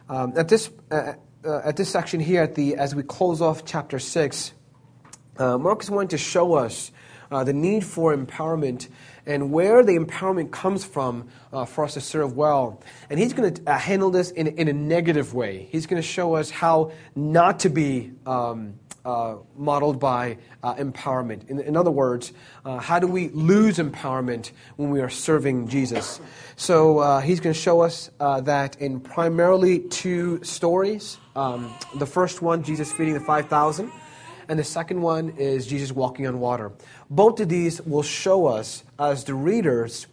At this section here, as we close off chapter 6, Mark is wanting to show us the need for empowerment and where the empowerment comes from for us to serve well. And he's going to handle this in a negative way. He's going to show us how not to be modeled by empowerment. In other words, how do we lose empowerment when we are serving Jesus? So he's going to show us that in primarily two stories. The first one, Jesus feeding the 5,000. And the second one is Jesus walking on water. Both of these will show us, as the readers,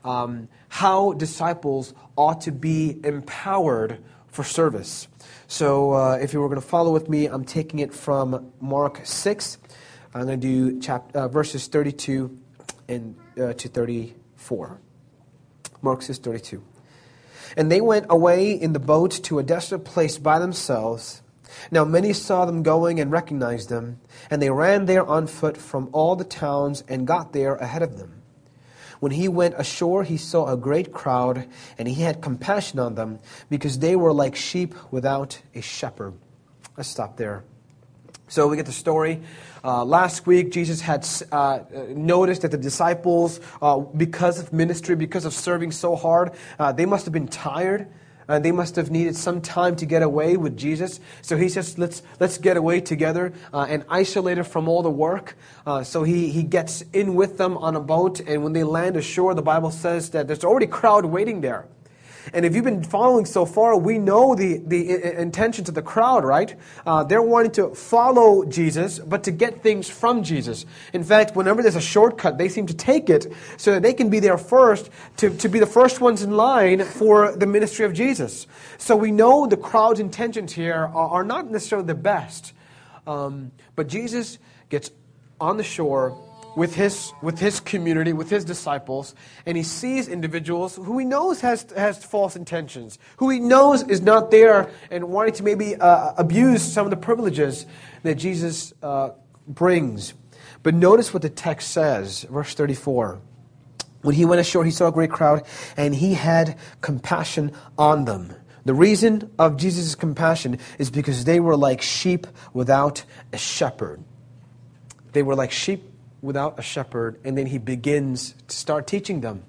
how disciples ought to be empowered for service. So if you were going to follow with me, I'm taking it from Mark 6. I'm going to do verses 32 to 34. Mark 6:32. And they went away in the boat to a desolate place by themselves. Now many saw them going and recognized them, and they ran there on foot from all the towns and got there ahead of them. When he went ashore, he saw a great crowd, and he had compassion on them, because they were like sheep without a shepherd. Let's stop there. So we get the story. Last week, Jesus had noticed that the disciples, because of ministry, because of serving so hard, they must have been tired. They must have needed some time to get away with Jesus. So he says, let's get away together and isolated from all the work. So he gets in with them on a boat. And when they land ashore, the Bible says that there's already a crowd waiting there. And if you've been following so far, we know the intentions of the crowd, right? They're wanting to follow Jesus, but to get things from Jesus. In fact, whenever there's a shortcut, they seem to take it so that they can be there first, to be the first ones in line for the ministry of Jesus. So we know the crowd's intentions here are not necessarily the best. But Jesus gets on the shore with his community, with his disciples, and he sees individuals who he knows has false intentions, who he knows is not there and wanting to maybe abuse some of the privileges that Jesus brings. But notice what the text says, verse 34. When he went ashore, he saw a great crowd, and he had compassion on them. The reason of Jesus' compassion is because they were like sheep without a shepherd. They were like sheep without a shepherd, and then he begins to start teaching them.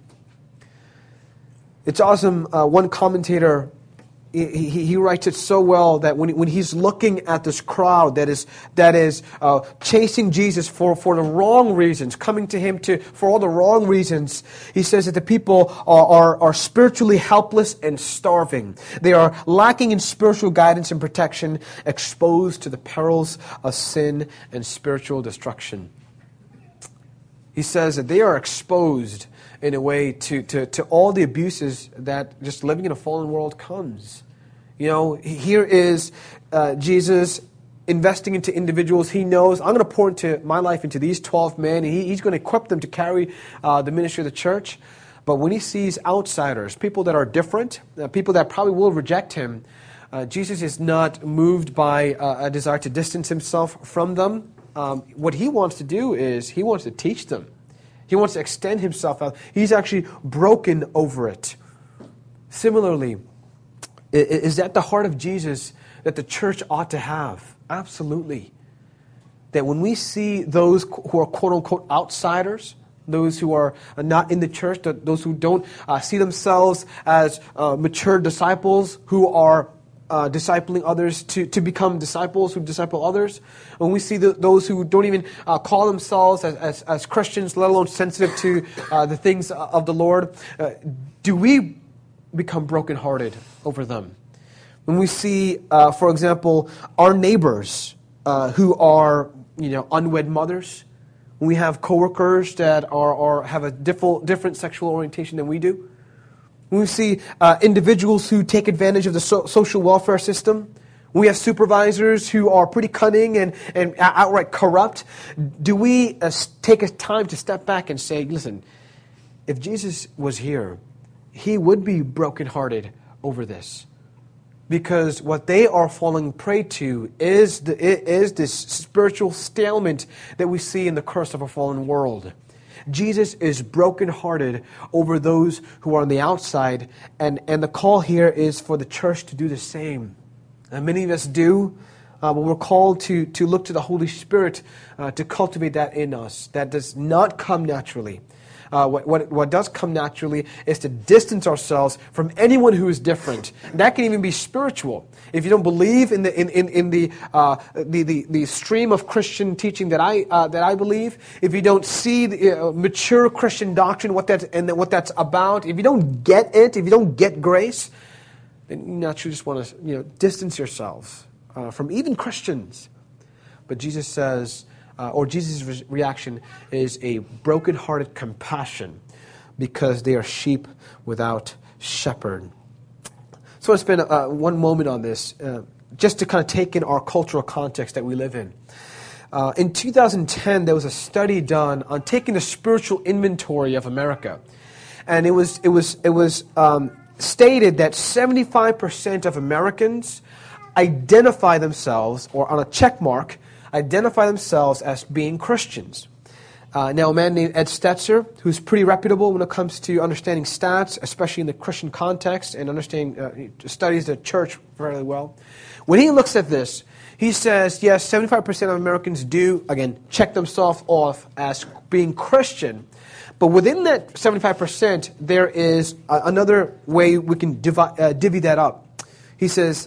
It's awesome. One commentator, he writes it so well that when he's looking at this crowd that is chasing Jesus for the wrong reasons, coming to him for all the wrong reasons, he says that the people are spiritually helpless and starving. They are lacking in spiritual guidance and protection, exposed to the perils of sin and spiritual destruction. He says that they are exposed in a way to all the abuses that just living in a fallen world comes. You know, here is Jesus investing into individuals. He knows, I'm going to pour into my life into these 12 men, and he's going to equip them to carry the ministry of the church. But when he sees outsiders, people that are different, people that probably will reject him, Jesus is not moved by a desire to distance himself from them. What he wants to do is he wants to teach them. He wants to extend himself out. He's actually broken over it. Similarly, is that the heart of Jesus that the church ought to have? Absolutely. That when we see those who are quote-unquote outsiders, those who are not in the church, those who don't see themselves as mature disciples who are discipling others to become disciples who disciple others. When we see those who don't even call themselves as Christians, let alone sensitive to the things of the Lord, do we become brokenhearted over them? When we see, for example, our neighbors who are unwed mothers, when we have coworkers that have a different sexual orientation than we do, when we see individuals who take advantage of the social welfare system, when we have supervisors who are pretty cunning and outright corrupt, do we take a time to step back and say, listen, if Jesus was here, he would be brokenhearted over this? Because what they are falling prey to is this spiritual stalemate that we see in the curse of a fallen world. Jesus is brokenhearted over those who are on the outside, and the call here is for the church to do the same. And many of us do, but we're called to look to the Holy Spirit to cultivate that in us. That does not come naturally. What does come naturally is to distance ourselves from anyone who is different. And that can even be spiritual. If you don't believe in the stream of Christian teaching that I believe, if you don't see the mature Christian doctrine, what that's about, if you don't get it, if you don't get grace, then you naturally just want to distance yourselves from even Christians. But Jesus says, or Jesus' reaction is a broken-hearted compassion because they are sheep without shepherd. So I want to spend one moment on this just to kind of take in our cultural context that we live in. In 2010, there was a study done on taking a spiritual inventory of America. And it was stated that 75% of Americans identify themselves, or on a check mark, identify themselves as being Christians. Now, a man named Ed Stetzer, who's pretty reputable when it comes to understanding stats, especially in the Christian context, and understanding studies the church fairly well. When he looks at this, he says, yes, 75% of Americans do, again, check themselves off as being Christian. But within that 75%, there is another way we can divvy that up. He says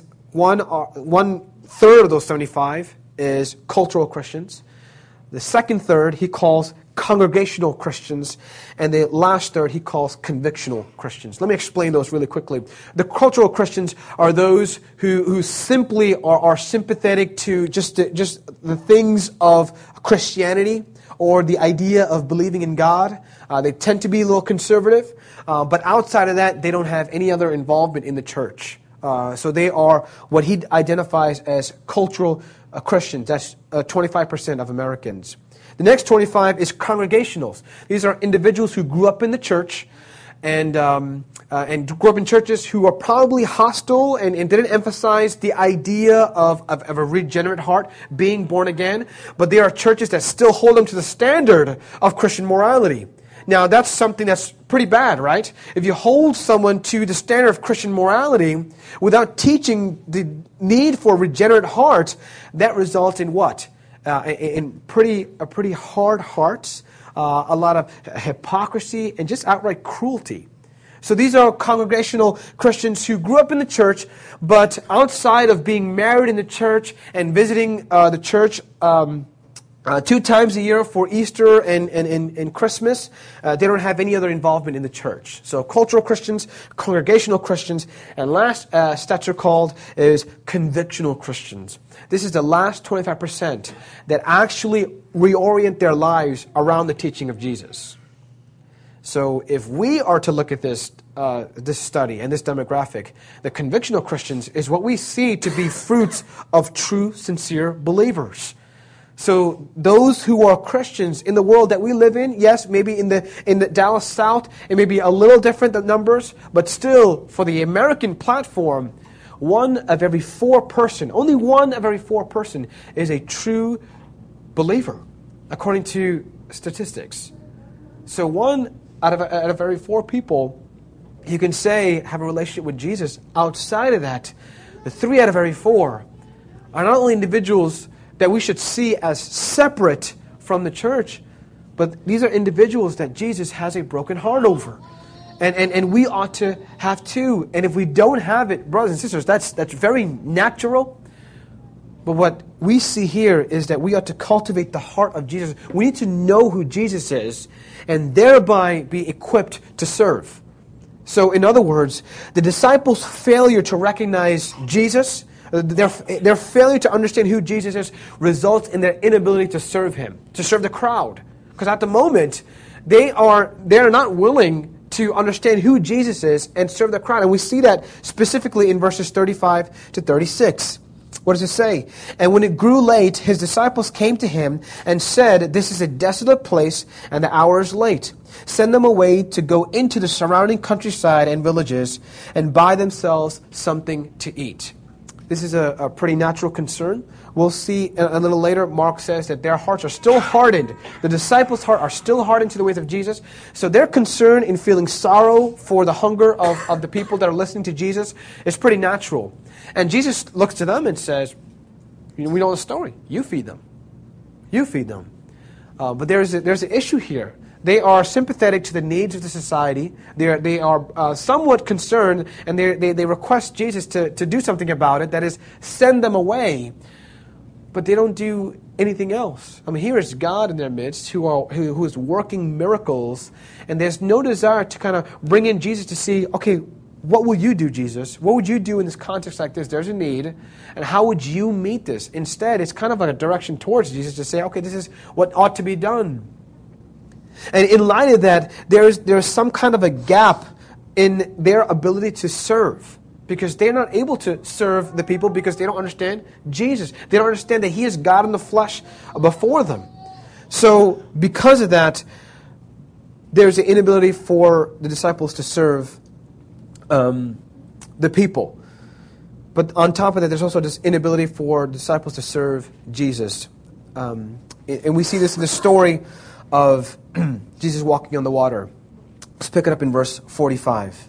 1/3 of those 75 is cultural Christians. The second third he calls congregational Christians, and the last third he calls convictional Christians. Let me explain those really quickly. The cultural Christians are those who simply are sympathetic to just the things of Christianity or the idea of believing in God. They tend to be a little conservative, but outside of that, they don't have any other involvement in the church. So they are what he identifies as cultural Christians. That's 25% of Americans. The next 25 is congregationals. These are individuals who grew up in the church and grew up in churches who are probably hostile and didn't emphasize the idea of a regenerate heart, being born again. But there are churches that still hold them to the standard of Christian morality. Now, that's something that's pretty bad, right? If you hold someone to the standard of Christian morality without teaching the need for a regenerate heart, that results in what? In pretty hard hearts, a lot of hypocrisy, and just outright cruelty. So these are congregational Christians who grew up in the church, but outside of being married in the church and visiting the church 2 times a year for Easter and Christmas, they don't have any other involvement in the church. So cultural Christians, congregational Christians, and last Stetzer called is convictional Christians. This is the last 25% that actually reorient their lives around the teaching of Jesus. So if we are to look at this study and this demographic, the convictional Christians is what we see to be fruits of true, sincere believers. So those who are Christians in the world that we live in, yes, maybe in the Dallas South, it may be a little different, the numbers, but still, for the American platform, only one of every 4 person is a true believer, according to statistics. So 1 out of every 4 people, you can say, have a relationship with Jesus. Outside of that, the 3 out of every 4 are not only individuals that we should see as separate from the church, but these are individuals that Jesus has a broken heart over. And we ought to have too. And if we don't have it, brothers and sisters, that's very natural. But what we see here is that we ought to cultivate the heart of Jesus. We need to know who Jesus is and thereby be equipped to serve. So in other words, the disciples' failure to recognize Jesus, their failure to understand who Jesus is, results in their inability to serve Him, to serve the crowd. Because at the moment, they are not willing to understand who Jesus is and serve the crowd. And we see that specifically in verses 35 to 36. What does it say? And when it grew late, His disciples came to Him and said, "This is a desolate place, and the hour is late. Send them away to go into the surrounding countryside and villages and buy themselves something to eat." This is a pretty natural concern. We'll see a little later, Mark says that their hearts are still hardened. The disciples' hearts are still hardened to the ways of Jesus. So their concern in feeling sorrow for the hunger of the people that are listening to Jesus is pretty natural. And Jesus looks to them and says, we know the story. You feed them. You feed them. But there's an issue here. They are sympathetic to the needs of the society. They are somewhat concerned, and they request Jesus to do something about it, that is, send them away. But they don't do anything else. I mean, here is God in their midst who is working miracles, and there's no desire to kind of bring in Jesus to see, okay, what will you do, Jesus? What would you do in this context like this? There's a need, and how would you meet this? Instead, it's kind of like a direction towards Jesus to say, okay, this is what ought to be done. And in light of that, there's some kind of a gap in their ability to serve, because they're not able to serve the people because they don't understand Jesus. They don't understand that He is God in the flesh before them. So because of that, there's an inability for the disciples to serve the people. But on top of that, there's also this inability for disciples to serve Jesus. And we see this in the story of Jesus walking on the water. Let's pick it up in verse 45.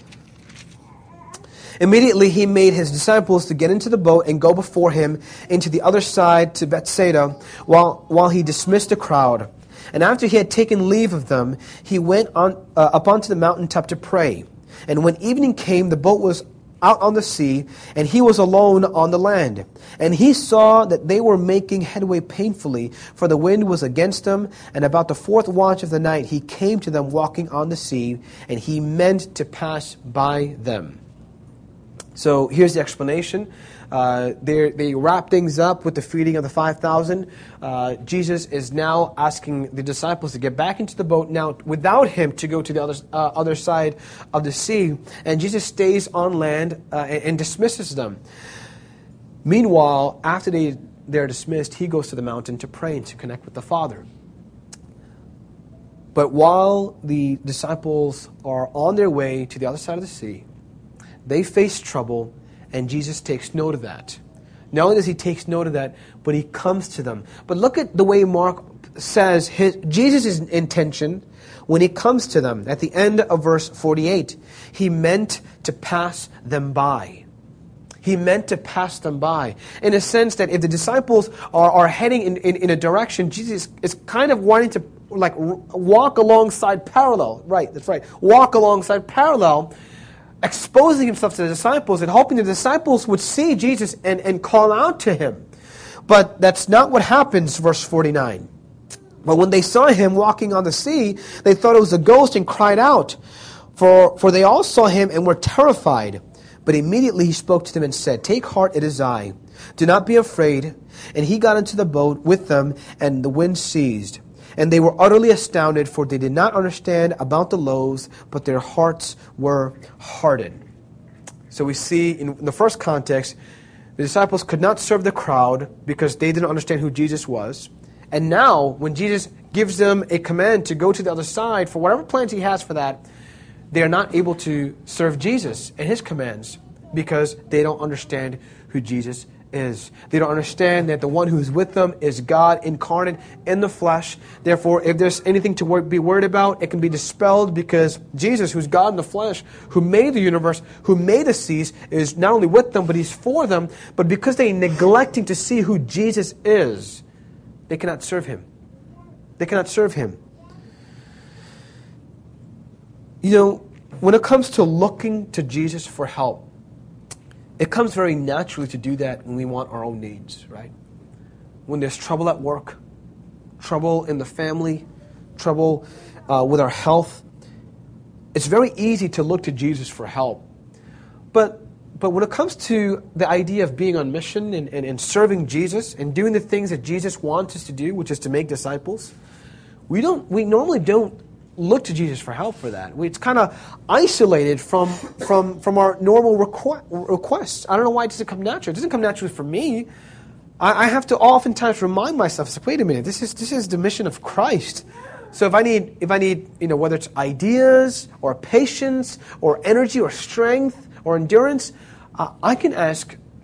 Immediately he made his disciples to get into the boat and go before him into the other side to Bethsaida, while he dismissed the crowd. And after he had taken leave of them, he went up onto the mountaintop to pray. And when evening came, the boat was out on the sea, and he was alone on the land. And he saw that they were making headway painfully, for the wind was against them. And about the fourth watch of the night he came to them walking on the sea, and he meant to pass by them. So here's the explanation. They wrap things up with the feeding of the 5,000. Jesus is now asking the disciples to get back into the boat now without him to go to the other side of the sea. And Jesus stays on land and dismisses them. Meanwhile, after they're dismissed, he goes to the mountain to pray and to connect with the Father. But while the disciples are on their way to the other side of the sea, they face trouble, and Jesus takes note of that. Not only does he take note of that, but he comes to them. But look at the way Mark says Jesus' intention when he comes to them. At the end of verse 48, he meant to pass them by. He meant to pass them by. In a sense that if the disciples are heading in a direction, Jesus is kind of wanting to walk alongside parallel. Right, that's right. Walk alongside parallel, exposing himself to the disciples and hoping the disciples would see Jesus and call out to him. But that's not what happens, verse 49. But when they saw him walking on the sea, they thought it was a ghost and cried out. For they all saw him and were terrified. But immediately he spoke to them and said, "Take heart, it is I. Do not be afraid." And he got into the boat with them, and the wind ceased. And they were utterly astounded, for they did not understand about the loaves, but their hearts were hardened. So we see in the first context, the disciples could not serve the crowd because they didn't understand who Jesus was. And now, when Jesus gives them a command to go to the other side, for whatever plans he has for that, they are not able to serve Jesus and his commands because they don't understand who Jesus is. They don't understand that the one who is with them is God incarnate in the flesh. Therefore, if there's anything to be worried about, it can be dispelled because Jesus, who's God in the flesh, who made the universe, who made the seas, is not only with them, but he's for them. But because they're neglecting to see who Jesus is, they cannot serve him. They cannot serve him. You know, when it comes to looking to Jesus for help, it comes very naturally to do that when we want our own needs, right? When there's trouble at work, trouble in the family, trouble with our health, it's very easy to look to Jesus for help. But when it comes to the idea of being on mission and serving Jesus and doing the things that Jesus wants us to do, which is to make disciples, we normally don't look to Jesus for help for that. It's kind of isolated from our normal requests. I don't know why it doesn't come naturally. It doesn't come naturally for me. I have to oftentimes remind myself, wait a minute, this is the mission of Christ. So if I need, whether it's ideas or patience or energy or strength or endurance, I can ask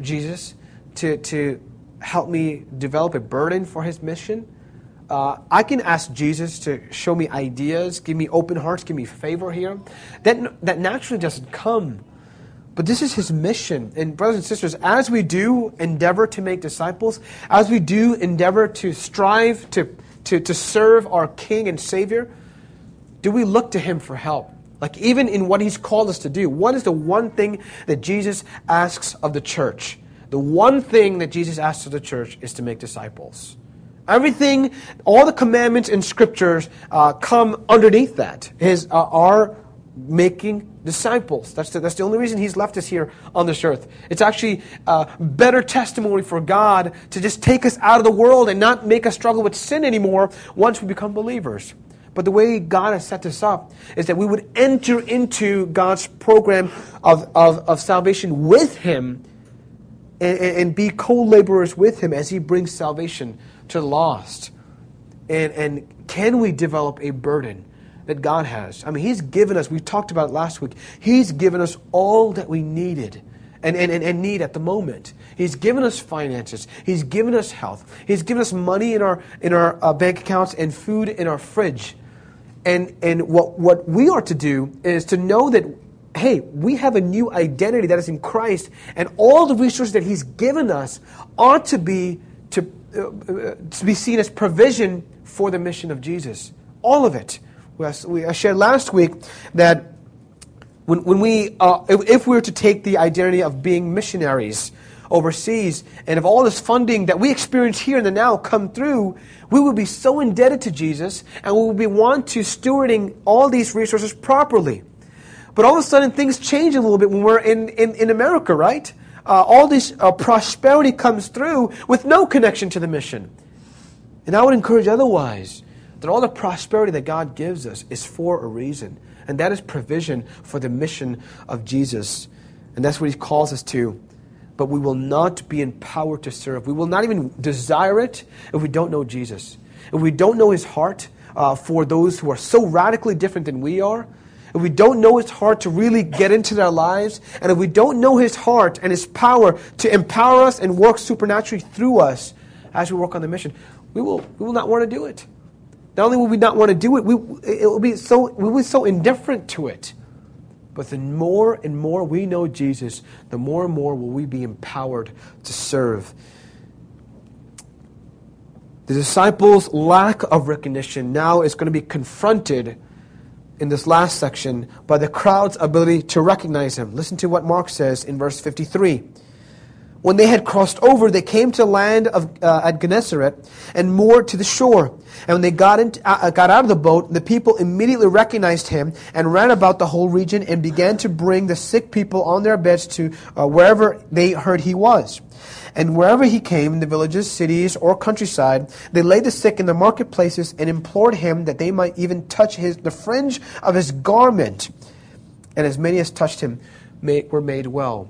Jesus to help me develop a burden for His mission. I can ask Jesus to show me ideas, give me open hearts, give me favor here. That naturally doesn't come. But this is His mission. And brothers and sisters, as we do endeavor to make disciples, as we do endeavor to strive to serve our King and Savior, do we look to Him for help? Like even in what He's called us to do, what is the one thing that Jesus asks of the church? The one thing that Jesus asks of the church is to make disciples. Everything, all the commandments in Scriptures come underneath that. Are making disciples. That's the only reason He's left us here on this earth. It's actually better testimony for God to just take us out of the world and not make us struggle with sin anymore once we become believers. But the way God has set this up is that we would enter into God's program of salvation with Him and be co-laborers with Him as He brings salvation to the lost. And can we develop a burden that God has? I mean, He's given us, we talked about it last week, He's given us all that we needed and need at the moment. He's given us finances. He's given us health. He's given us money in our bank accounts and food in our fridge. And what we are to do is to know that, hey, we have a new identity that is in Christ, and all the resources that He's given us ought to be seen as provision for the mission of Jesus. All of it. I shared last week that when we, if we were to take the identity of being missionaries overseas, and if all this funding that we experience here in the now come through, we would be so indebted to Jesus, and we would be want to stewarding all these resources properly. But all of a sudden, things change a little bit when we're in America, right? All this prosperity comes through with no connection to the mission. And I would encourage otherwise, that all the prosperity that God gives us is for a reason. And that is provision for the mission of Jesus. And that's what He calls us to. But we will not be empowered to serve. We will not even desire it if we don't know Jesus. If we don't know His heart for those who are so radically different than we are, if we don't know His heart to really get into their lives, and if we don't know His heart and His power to empower us and work supernaturally through us as we work on the mission, we will not want to do it. Not only will we not want to do it, we will be so indifferent to it. But the more and more we know Jesus, the more and more will we be empowered to serve. The disciples' lack of recognition now is going to be confronted in this last section by the crowd's ability to recognize Him. Listen to what Mark says in verse 53. When they had crossed over, they came to the land at Gennesaret and moored to the shore. And when they got out of the boat, the people immediately recognized Him and ran about the whole region and began to bring the sick people on their beds to wherever they heard He was. And wherever He came, in the villages, cities, or countryside, they laid the sick in the marketplaces and implored Him that they might even touch the fringe of His garment. And as many as touched Him were made well.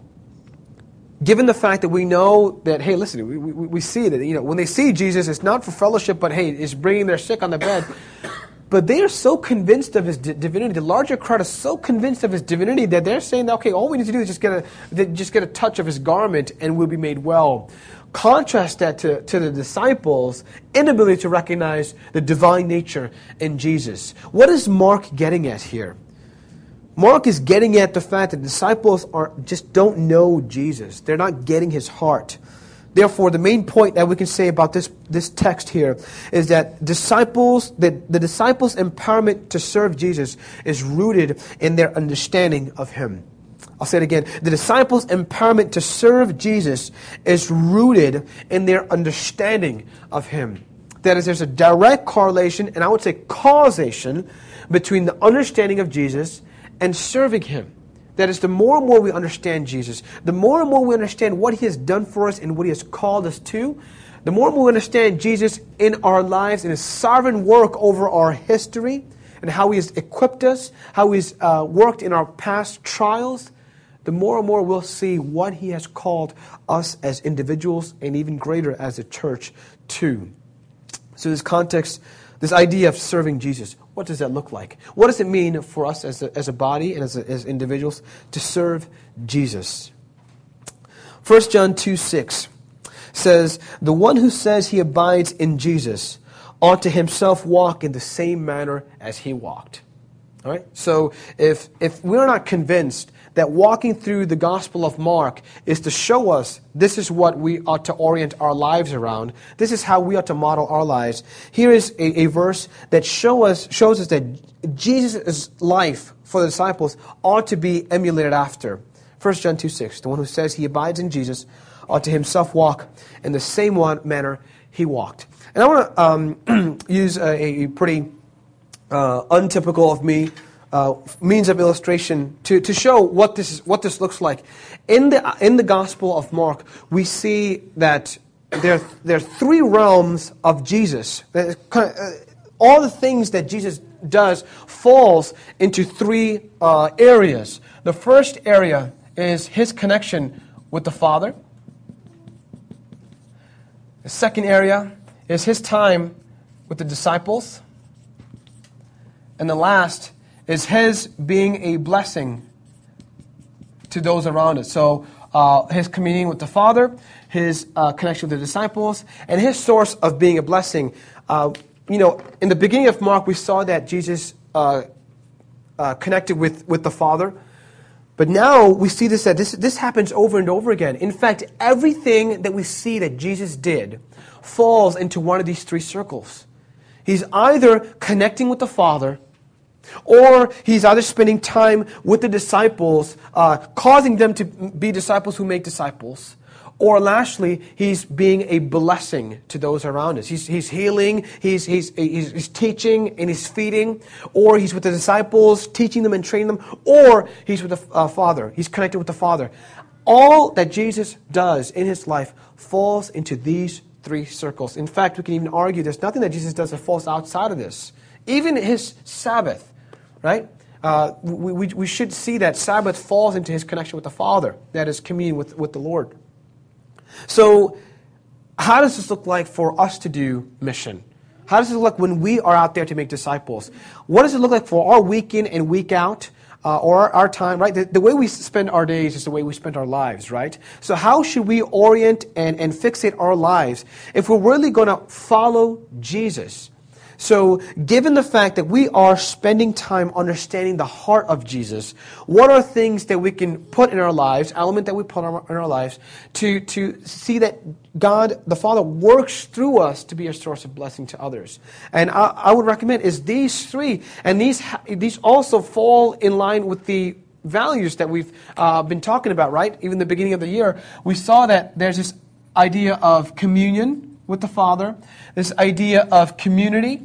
Given the fact that we know that, hey, listen, we see that, when they see Jesus, it's not for fellowship, but hey, it's bringing their sick on the bed. But they are so convinced of His divinity. The larger crowd is so convinced of His divinity that they're saying that, okay, all we need to do is just get a touch of His garment and we'll be made well. Contrast that to the disciples' inability to recognize the divine nature in Jesus. What is Mark getting at here? Mark is getting at the fact that disciples just don't know Jesus. They're not getting His heart. Therefore, the main point that we can say about this text here is that the disciples' empowerment to serve Jesus is rooted in their understanding of Him. I'll say it again. The disciples' empowerment to serve Jesus is rooted in their understanding of Him. That is, there's a direct correlation, and I would say causation, between the understanding of Jesus and serving Him. That is, the more and more we understand Jesus, the more and more we understand what He has done for us and what He has called us to, the more and more we understand Jesus in our lives and His sovereign work over our history and how He has equipped us, how He's worked in our past trials, the more and more we'll see what He has called us as individuals and even greater as a church to. So this context, this idea of serving Jesus, what does that look like? What does it mean for us as a body and as individuals to serve Jesus? 1 John 2:6 says, "The one who says he abides in Jesus ought to himself walk in the same manner as he walked." All right? So if we're not convinced that walking through the Gospel of Mark is to show us this is what we ought to orient our lives around, this is how we ought to model our lives, here is a verse that shows us that Jesus' life for the disciples ought to be emulated after. 1 John 2:6, "The one who says he abides in Jesus ought to himself walk in the same manner he walked." And I want to use a pretty untypical of me means of illustration to show what this looks like. In the Gospel of Mark, we see that there are three realms of Jesus. All the things that Jesus does falls into three areas. The first area is his connection with the Father. The second area is his time with the disciples. And the last is his being a blessing to those around us. So his communion with the Father, his connection with the disciples, and his source of being a blessing. In the beginning of Mark, we saw that Jesus connected with the Father. But now we see that this happens over and over again. In fact, everything that we see that Jesus did falls into one of these three circles. He's either connecting with the Father, or he's either spending time with the disciples, causing them to be disciples who make disciples, or lastly, he's being a blessing to those around us. He's healing, he's teaching, and he's feeding, or he's with the disciples, teaching them and training them, or he's with the Father. He's connected with the Father. All that Jesus does in his life falls into these three circles. In fact, we can even argue there's nothing that Jesus does that falls outside of this. Even his Sabbath, right? We should see that Sabbath falls into his connection with the Father, that is communion with the Lord. So, how does this look like for us to do mission? How does it look like when we are out there to make disciples? What does it look like for our week in and week out, or our time, right? The way we spend our days is the way we spend our lives, right? So how should we orient and fixate our lives if we're really going to follow Jesus? So, given the fact that we are spending time understanding the heart of Jesus, what are things that we can put in our lives, element that we put in our lives, to see that God, the Father, works through us to be a source of blessing to others? And I would recommend is these three, and these also fall in line with the values that we've been talking about, right? Even the beginning of the year, we saw that there's this idea of communion with the Father, this idea of community,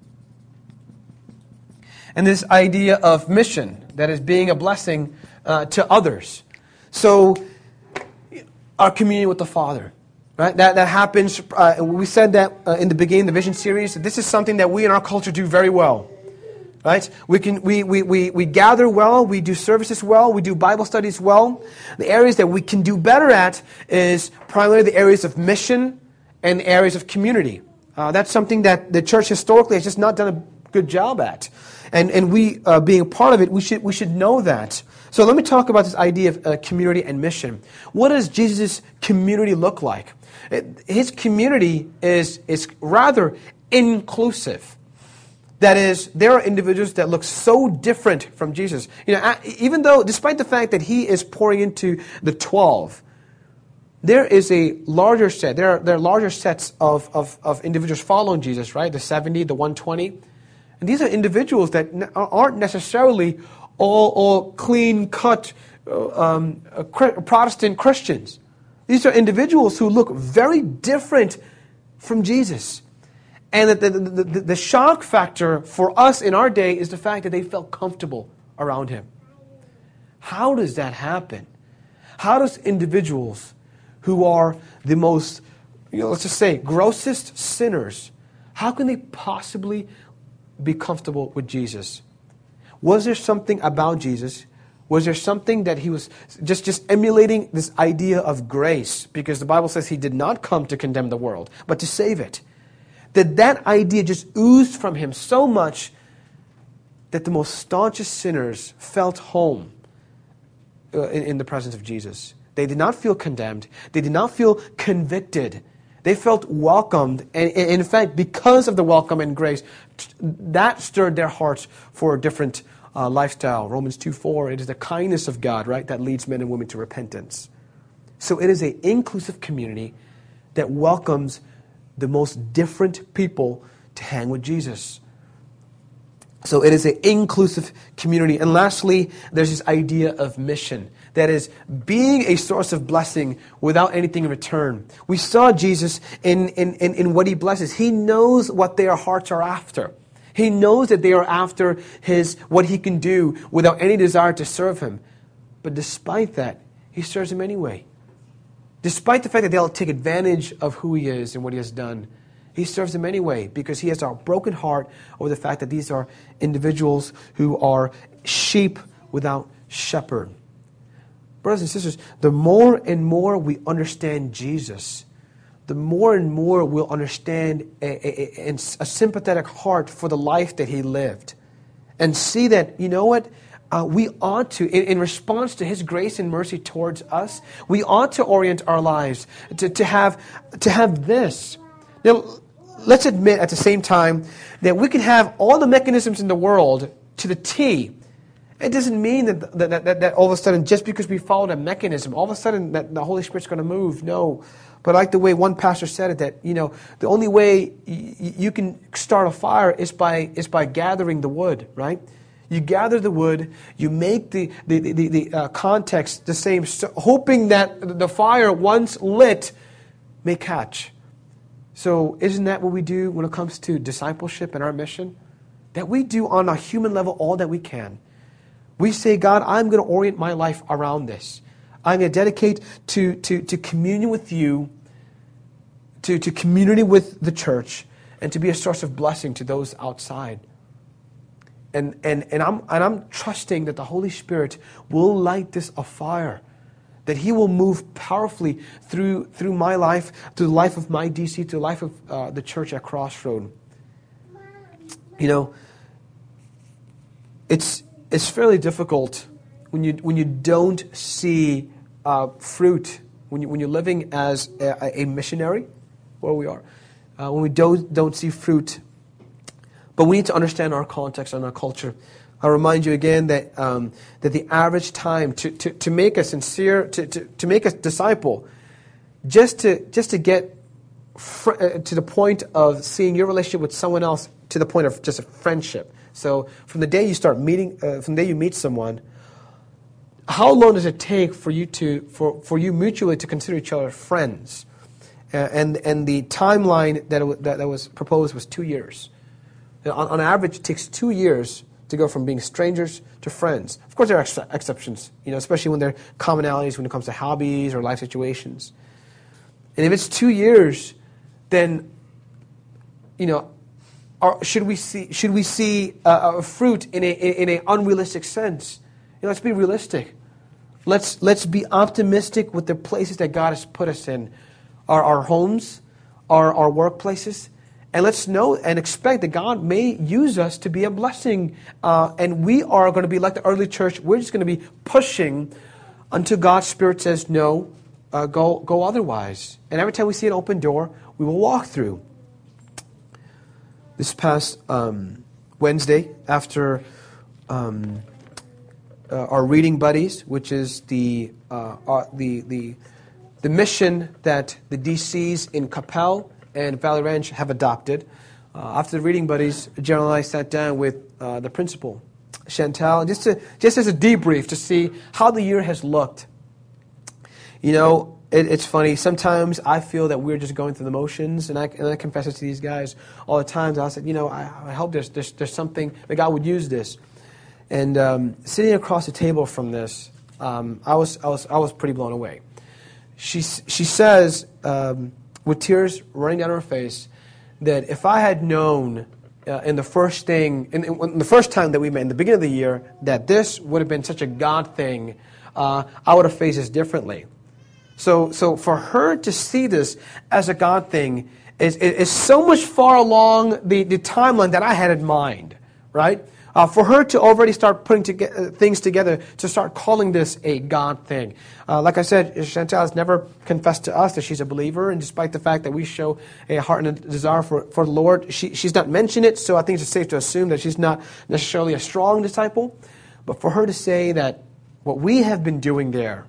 and this idea of mission, that is being a blessing to others. So, our communion with the Father, right? That happens. We said that in the beginning of the Vision series. This is something that we in our culture do very well, right? We gather well, we do services well, we do Bible studies well. The areas that we can do better at is primarily the areas of mission and the areas of community. That's something that the church historically has just not done a good job at. And we, being a part of it, we should know that. So let me talk about this idea of community and mission. What does Jesus' community look like? His community is rather inclusive. That is, there are individuals that look so different from Jesus. Even though, despite the fact that he is pouring into the 12, there is a larger set. There are larger sets of individuals following Jesus, right? The 70, the 120. And these are individuals that aren't necessarily all clean-cut Protestant Christians. These are individuals who look very different from Jesus. And the shock factor for us in our day is the fact that they felt comfortable around him. How does that happen? How does individuals who are the most, let's just say, grossest sinners, how can they possibly be comfortable with Jesus? Was there something about Jesus? Was there something that he was just emulating this idea of grace? Because the Bible says he did not come to condemn the world, but to save it. That idea just oozed from him so much that the most staunchest sinners felt home in the presence of Jesus. They did not feel condemned. They did not feel convicted. They felt welcomed. And in fact, because of the welcome and grace, that stirred their hearts for a different lifestyle. Romans 2:4, it is the kindness of God, right, that leads men and women to repentance. So it is an inclusive community that welcomes the most different people to hang with Jesus. So it is an inclusive community. And lastly, there's this idea of mission. That is, being a source of blessing without anything in return. We saw Jesus in what he blesses. He knows what their hearts are after. He knows that they are after what he can do without any desire to serve him. But despite that, he serves him anyway. Despite the fact that they'll take advantage of who he is and what he has done, he serves them anyway because he has a broken heart over the fact that these are individuals who are sheep without shepherd. Brothers and sisters, the more and more we understand Jesus, the more and more we'll understand a sympathetic heart for the life that he lived. And see that, you know what, we ought to, in response to his grace and mercy towards us, we ought to orient our lives to have this. Now, let's admit at the same time that we can have all the mechanisms in the world to the T. It doesn't mean that all of a sudden, just because we followed a mechanism, all of a sudden that the Holy Spirit's going to move. No. But like the way one pastor said it, that, you know, the only way you can start a fire is by gathering the wood, right? You gather the wood, you make the context the same, hoping that the fire, once lit, may catch. So isn't that what we do when it comes to discipleship and our mission? That we do on a human level all that we can. We say, God, I'm going to orient my life around this. I'm going to dedicate to communion with you, to community with the church, and to be a source of blessing to those outside. And I'm trusting that the Holy Spirit will light this afire, that he will move powerfully through my life, through the life of my DC, through the life of the church at Crossroad. You know, it's fairly difficult when you don't see fruit, when you're living as a missionary, where we are, when we don't see fruit. But we need to understand our context and our culture. I'll remind you again that the average time to make a sincere, to make a disciple, just to get to the point of seeing your relationship with someone else to the point of just a friendship. So from the day you start meeting, from the day you meet someone, how long does it take for you mutually to consider each other friends? And the timeline that was proposed was 2 years. On average, it takes 2 years to go from being strangers to friends. Of course, there are exceptions, especially when there are commonalities when it comes to hobbies or life situations. And if it's 2 years, then, should we see fruit in a unrealistic sense? Let's be realistic. Let's be optimistic with the places that God has put us in, our homes, our workplaces. And let's know and expect that God may use us to be a blessing. And we are going to be like the early church. We're just going to be pushing until God's Spirit says, no, go otherwise. And every time we see an open door, we will walk through. This past Wednesday, after our reading buddies, which is the mission that the DCs in Capel and Valley Ranch have adopted. After the reading buddies, General and I sat down with the principal, Chantal, just as a debrief to see how the year has looked. It's funny. Sometimes I feel that we're just going through the motions, and I confess it to these guys all the time. I said, I hope there's something that God would use this. And sitting across the table from this, I was pretty blown away. She says, with tears running down her face, that if I had known in the first time that we met, in the beginning of the year, that this would have been such a God thing, I would have faced this differently. So for her to see this as a God thing is so much far along the timeline that I had in mind, right? For her to already start putting things together, to start calling this a God thing. Like I said, Chantel has never confessed to us that she's a believer, and despite the fact that we show a heart and a desire for the Lord, she's not mentioned it, so I think it's safe to assume that she's not necessarily a strong disciple. But for her to say that what we have been doing there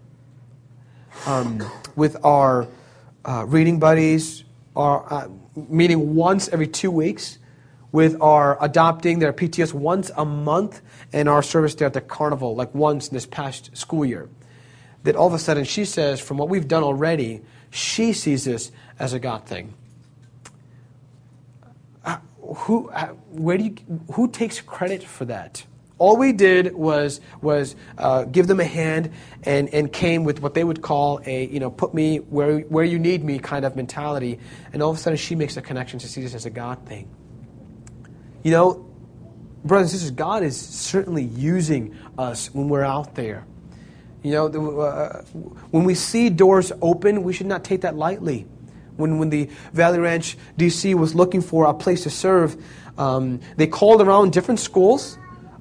with our reading buddies, our meeting once every 2 weeks, with our adopting their PTS once a month, and our service there at the carnival, like once in this past school year, that all of a sudden she says, from what we've done already, she sees this as a God thing. Who takes credit for that? All we did was give them a hand and came with what they would call a, put me where you need me kind of mentality, and all of a sudden she makes a connection to see this as a God thing. Brothers and sisters, God is certainly using us when we're out there. When we see doors open, we should not take that lightly. When the Valley Ranch DC was looking for a place to serve, they called around different schools.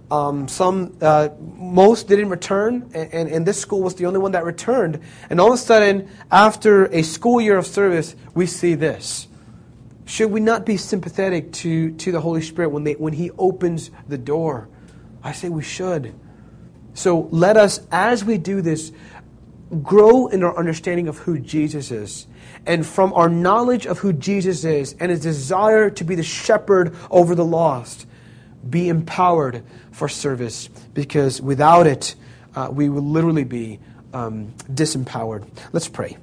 Most didn't return, and this school was the only one that returned. And all of a sudden, after a school year of service, we see this. Should we not be sympathetic to the Holy Spirit when He opens the door? I say we should. So let us, as we do this, grow in our understanding of who Jesus is. And from our knowledge of who Jesus is and His desire to be the shepherd over the lost, be empowered for service. Because without it, we will literally be disempowered. Let's pray.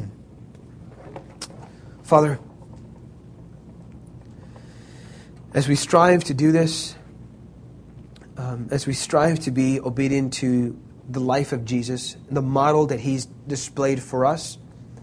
Father, as we strive to do this, as we strive to be obedient to the life of Jesus, the model that He's displayed for us,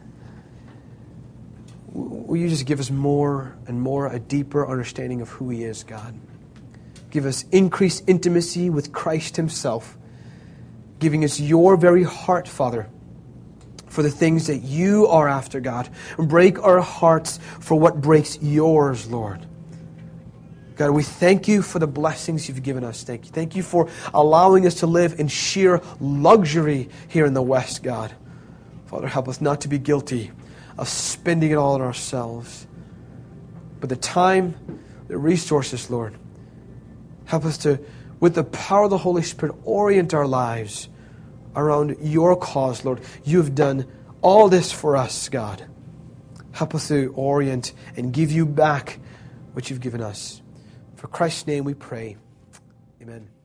will You just give us more and more a deeper understanding of who He is, God. Give us increased intimacy with Christ Himself, giving us Your very heart, Father, for the things that You are after, God. Break our hearts for what breaks Yours, Lord. God, we thank You for the blessings You've given us. Thank You for allowing us to live in sheer luxury here in the West, God. Father, help us not to be guilty of spending it all on ourselves. But the time, the resources, Lord, help us to, with the power of the Holy Spirit, orient our lives around Your cause, Lord. You have done all this for us, God. Help us to orient and give You back what You've given us. For Christ's name we pray. Amen.